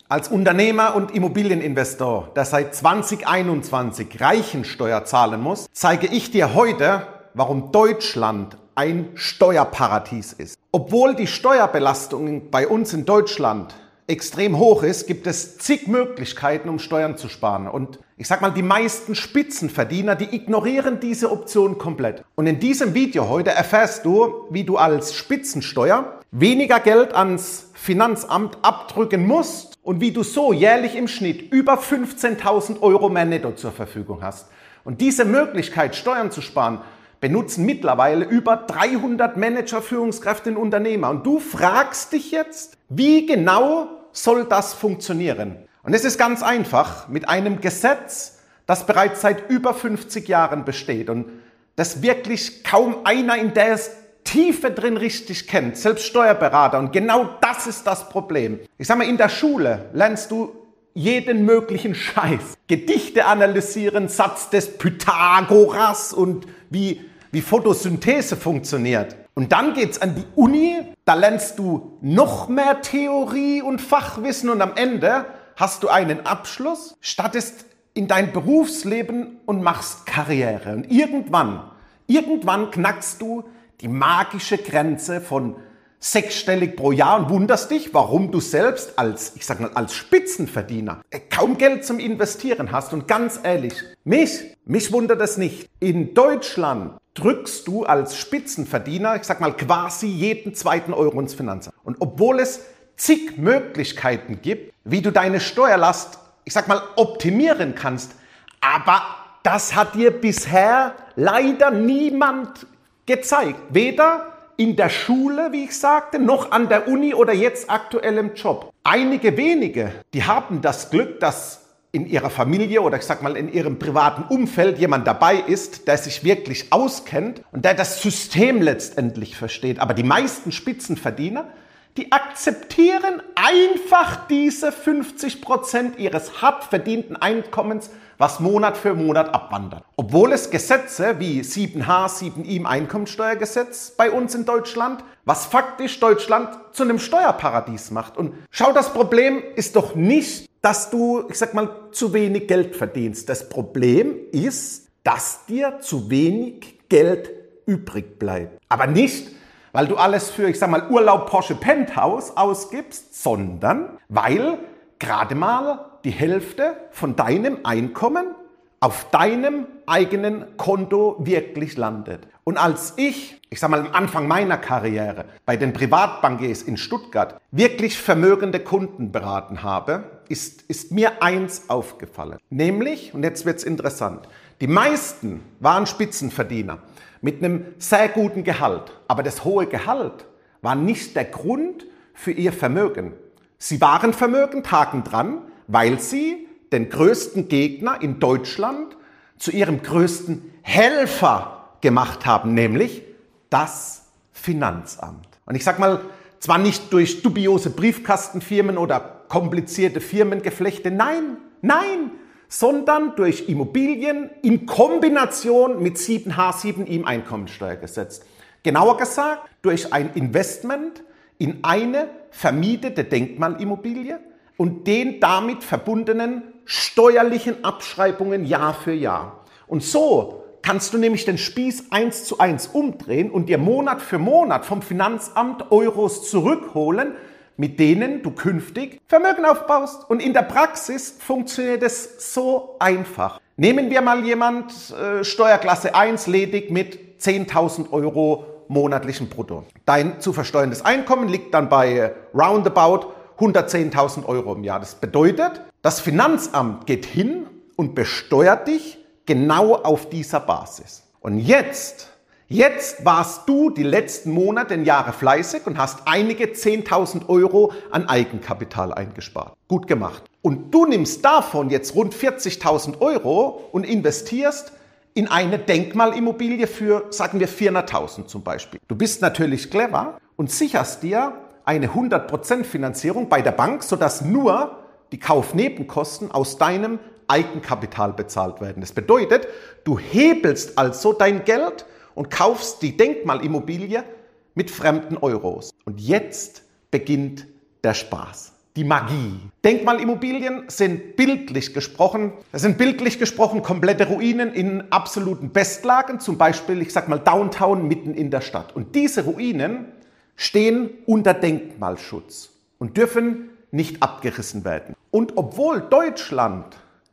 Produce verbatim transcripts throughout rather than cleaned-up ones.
Als Unternehmer und Immobilieninvestor, der seit zwanzig einundzwanzig Reichensteuer zahlen muss, zeige ich dir heute, warum Deutschland ein Steuerparadies ist. Obwohl die Steuerbelastung bei uns in Deutschland extrem hoch ist, gibt es zig Möglichkeiten, um Steuern zu sparen. Und ich sag mal, die meisten Spitzenverdiener, die ignorieren diese Option komplett. Und in diesem Video heute erfährst du, wie du als Spitzensteuer weniger Geld ans Finanzamt abdrücken musst und wie du so jährlich im Schnitt über fünfzehntausend Euro mehr netto zur Verfügung hast. Und diese Möglichkeit, Steuern zu sparen, benutzen mittlerweile über dreihundert Manager, Führungskräfte und Unternehmer. Und du fragst dich jetzt, wie genau soll das funktionieren? Und es ist ganz einfach mit einem Gesetz, das bereits seit über fünfzig Jahren besteht und das wirklich kaum einer in der Tiefe drin richtig kennt, selbst Steuerberater. Und genau das ist das Problem. Ich sag mal, in der Schule lernst du jeden möglichen Scheiß. Gedichte analysieren, Satz des Pythagoras und wie, wie Photosynthese funktioniert. Und dann geht's an die Uni, da lernst du noch mehr Theorie und Fachwissen und am Ende hast du einen Abschluss, startest in dein Berufsleben und machst Karriere. Und irgendwann, irgendwann knackst du die magische Grenze von sechsstellig pro Jahr und wunderst dich, warum du selbst als, ich sag mal, als Spitzenverdiener kaum Geld zum Investieren hast. Und ganz ehrlich, mich, mich wundert es nicht. In Deutschland drückst du als Spitzenverdiener, ich sag mal, quasi jeden zweiten Euro ins Finanzamt. Und obwohl es zig Möglichkeiten gibt, wie du deine Steuerlast, ich sag mal, optimieren kannst, aber das hat dir bisher leider niemand gezeigt. Weder in der Schule, wie ich sagte, noch an der Uni oder jetzt aktuell im Job. Einige wenige, die haben das Glück, dass in ihrer Familie oder ich sag mal in ihrem privaten Umfeld jemand dabei ist, der sich wirklich auskennt und der das System letztendlich versteht. Aber die meisten Spitzenverdiener, die akzeptieren einfach diese fünfzig Prozent ihres hart verdienten Einkommens, was Monat für Monat abwandert. Obwohl es Gesetze wie sieben H, sieben I im Einkommensteuergesetz bei uns in Deutschland, was faktisch Deutschland zu einem Steuerparadies macht. Und schau, das Problem ist doch nicht, dass du, ich sag mal, zu wenig Geld verdienst. Das Problem ist, dass dir zu wenig Geld übrig bleibt. Aber nicht, weil du alles für, ich sag mal, Urlaub, Porsche, Penthouse ausgibst, sondern weil gerade mal die Hälfte von deinem Einkommen auf deinem eigenen Konto wirklich landet. Und als ich, ich sag mal am Anfang meiner Karriere, bei den Privatbankiers in Stuttgart wirklich vermögende Kunden beraten habe, ist, ist mir eins aufgefallen. Nämlich, und jetzt wird's interessant, die meisten waren Spitzenverdiener mit einem sehr guten Gehalt. Aber das hohe Gehalt war nicht der Grund für ihr Vermögen. Sie waren vermögend, Haken dran, weil sie den größten Gegner in Deutschland zu ihrem größten Helfer gemacht haben, nämlich das Finanzamt. Und ich sag mal, zwar nicht durch dubiose Briefkastenfirmen oder komplizierte Firmengeflechte, nein, nein, sondern durch Immobilien in Kombination mit sieben H, sieben I im Einkommensteuergesetz. Genauer gesagt, durch ein Investment in eine vermietete Denkmalimmobilie und den damit verbundenen steuerlichen Abschreibungen Jahr für Jahr. Und so kannst du nämlich den Spieß eins zu eins umdrehen und dir Monat für Monat vom Finanzamt Euros zurückholen, mit denen du künftig Vermögen aufbaust. Und in der Praxis funktioniert es so einfach. Nehmen wir mal jemand, äh, Steuerklasse eins, ledig mit zehntausend Euro monatlichen Brutto. Dein zu versteuerndes Einkommen liegt dann bei roundabout hundertzehntausend Euro im Jahr. Das bedeutet, das Finanzamt geht hin und besteuert dich genau auf dieser Basis. Und jetzt, jetzt warst du die letzten Monate und Jahre fleißig und hast einige zehntausend Euro an Eigenkapital eingespart. Gut gemacht. Und du nimmst davon jetzt rund vierzigtausend Euro und investierst in eine Denkmalimmobilie für, sagen wir, vierhunderttausend zum Beispiel. Du bist natürlich clever und sicherst dir eine hundert Prozent Finanzierung bei der Bank, sodass nur die Kaufnebenkosten aus deinem Eigenkapital bezahlt werden. Das bedeutet, du hebelst also dein Geld und kaufst die Denkmalimmobilie mit fremden Euros. Und jetzt beginnt der Spaß. die Magie. Denkmalimmobilien sind bildlich gesprochen, das sind bildlich gesprochen komplette Ruinen in absoluten Bestlagen, zum Beispiel, ich sag mal, Downtown mitten in der Stadt. Und diese Ruinen stehen unter Denkmalschutz und dürfen nicht abgerissen werden. Und obwohl Deutschland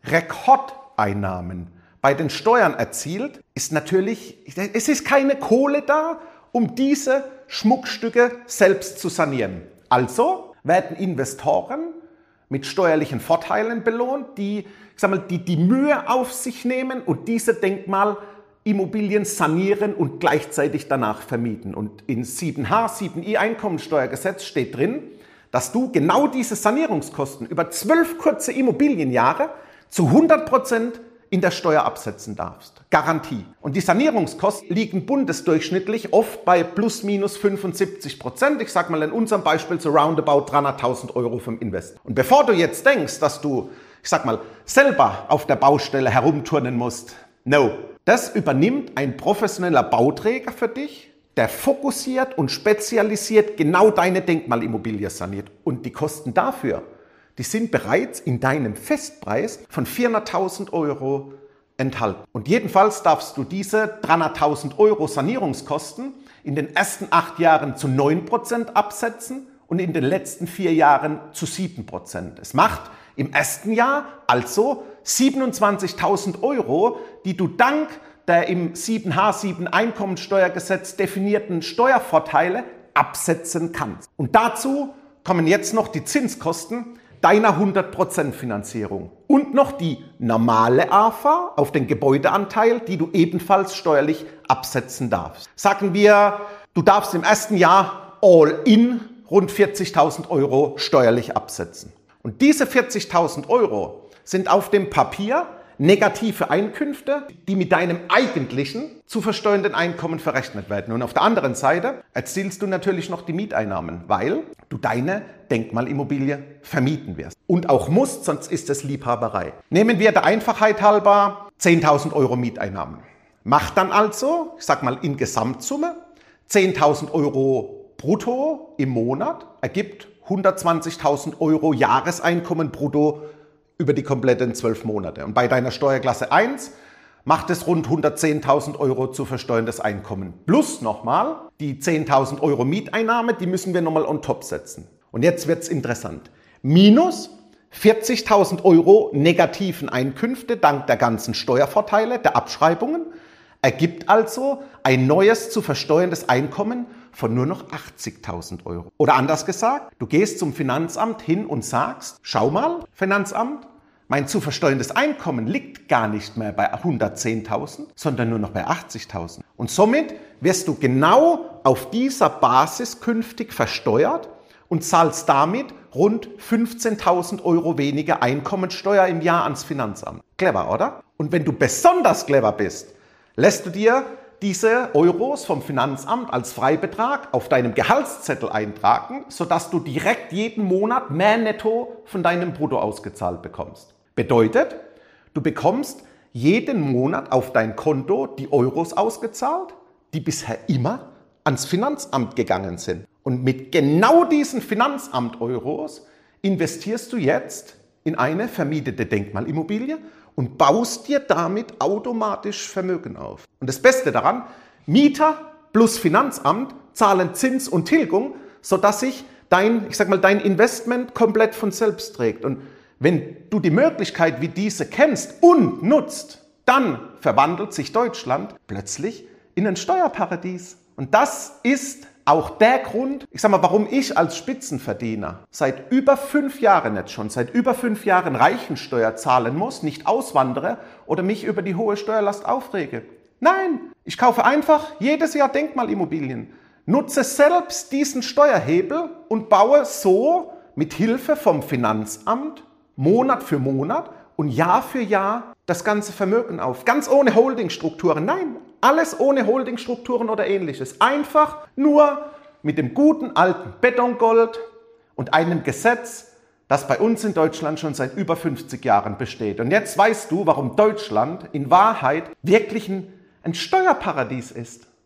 Rekordeinnahmen bei den Steuern erzielt, ist natürlich, es ist keine Kohle da, um diese Schmuckstücke selbst zu sanieren. Also werden Investoren mit steuerlichen Vorteilen belohnt, die, ich sag mal, die die Mühe auf sich nehmen und diese Denkmalimmobilien sanieren und gleichzeitig danach vermieten. Und in sieben H, sieben I Einkommensteuergesetz steht drin, dass du genau diese Sanierungskosten über zwölf kurze Immobilienjahre zu hundert Prozent in der Steuer absetzen darfst. Garantie. Und die Sanierungskosten liegen bundesdurchschnittlich oft bei plus minus fünfundsiebzig Prozent. Ich sage mal in unserem Beispiel so roundabout dreihunderttausend Euro vom Invest. Und bevor du jetzt denkst, dass du, ich sag mal, selber auf der Baustelle herumturnen musst, no. Das übernimmt ein professioneller Bauträger für dich, der fokussiert und spezialisiert genau deine Denkmalimmobilie saniert. Und die Kosten dafür, die sind bereits in deinem Festpreis von vierhunderttausend Euro enthalten. Und jedenfalls darfst du diese dreihunderttausend Euro Sanierungskosten in den ersten acht Jahren zu neun Prozent absetzen und in den letzten vier Jahren zu sieben Prozent. Es macht im ersten Jahr also siebenundzwanzigtausend Euro, die du dank der im sieben H sieben Einkommensteuergesetz definierten Steuervorteile absetzen kannst. Und dazu kommen jetzt noch die Zinskosten deiner hundert Prozent Finanzierung und noch die normale A F A auf den Gebäudeanteil, die du ebenfalls steuerlich absetzen darfst. Sagen wir, du darfst im ersten Jahr all in rund vierzigtausend Euro steuerlich absetzen. Und diese vierzigtausend Euro sind auf dem Papier negative Einkünfte, die mit deinem eigentlichen zu versteuernden Einkommen verrechnet werden. Und auf der anderen Seite erzielst du natürlich noch die Mieteinnahmen, weil du deine Denkmalimmobilie vermieten wirst. Und auch musst, sonst ist es Liebhaberei. Nehmen wir der Einfachheit halber zehntausend Euro Mieteinnahmen. Macht dann also, ich sag mal in Gesamtsumme, zehntausend Euro brutto im Monat, ergibt hundertzwanzigtausend Euro Jahreseinkommen brutto über die kompletten zwölf Monate. Und bei deiner Steuerklasse eins macht es rund hundertzehntausend Euro zu versteuerndes Einkommen. Plus nochmal die zehntausend Euro Mieteinnahme, die müssen wir nochmal on top setzen. Und jetzt wird's interessant. Minus vierzigtausend Euro negativen Einkünfte dank der ganzen Steuervorteile, der Abschreibungen, ergibt also ein neues zu versteuerndes Einkommen von nur noch achtzigtausend Euro. Oder anders gesagt, du gehst zum Finanzamt hin und sagst, schau mal, Finanzamt, mein zu versteuerndes Einkommen liegt gar nicht mehr bei hundertzehntausend, sondern nur noch bei achtzigtausend. Und somit wirst du genau auf dieser Basis künftig versteuert und zahlst damit rund fünfzehntausend Euro weniger Einkommensteuer im Jahr ans Finanzamt. Clever, oder? Und wenn du besonders clever bist, lässt du dir diese Euros vom Finanzamt als Freibetrag auf deinem Gehaltszettel eintragen, sodass du direkt jeden Monat mehr netto von deinem Brutto ausgezahlt bekommst. Bedeutet, du bekommst jeden Monat auf dein Konto die Euros ausgezahlt, die bisher immer ans Finanzamt gegangen sind. Und mit genau diesen Finanzamt-Euros investierst du jetzt in eine vermietete Denkmalimmobilie und baust dir damit automatisch Vermögen auf. Und das Beste daran, Mieter plus Finanzamt zahlen Zins und Tilgung, sodass sich dein, ich sag mal, dein Investment komplett von selbst trägt. Und wenn du die Möglichkeit wie diese kennst und nutzt, dann verwandelt sich Deutschland plötzlich in ein Steuerparadies. Und das ist auch der Grund, ich sag mal, warum ich als Spitzenverdiener seit über fünf Jahren jetzt schon, seit über fünf Jahren Reichensteuer zahlen muss, nicht auswandere oder mich über die hohe Steuerlast aufrege. Nein, ich kaufe einfach jedes Jahr Denkmalimmobilien, nutze selbst diesen Steuerhebel und baue so mit Hilfe vom Finanzamt Monat für Monat und Jahr für Jahr das ganze Vermögen auf. Ganz ohne Holdingstrukturen. Nein, alles ohne Holdingstrukturen oder ähnliches. Einfach nur mit dem guten alten Betongold und einem Gesetz, das bei uns in Deutschland schon seit über fünfzig Jahren besteht. Und jetzt weißt du, warum Deutschland in Wahrheit wirklich ein, ein Steuerparadies ist.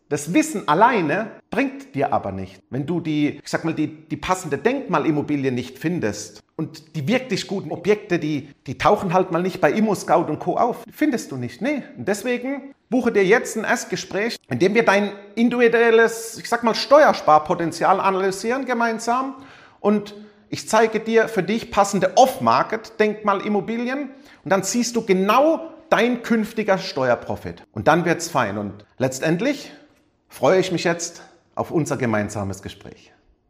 Das Wissen alleine bringt dir aber nicht. Wenn du die, ich sag mal, die, die passende Denkmalimmobilie nicht findest und die wirklich guten Objekte, die, die tauchen halt mal nicht bei ImmoScout und Co. auf. Findest du nicht. Nee. Und deswegen buche dir jetzt ein Erstgespräch, in dem wir dein individuelles, ich sag mal, Steuersparpotenzial analysieren gemeinsam und ich zeige dir für dich passende Off-Market-Denkmalimmobilien und dann siehst du genau dein künftiger Steuerprofit. Und dann wird's fein. Und letztendlich freue ich mich jetzt auf unser gemeinsames Gespräch.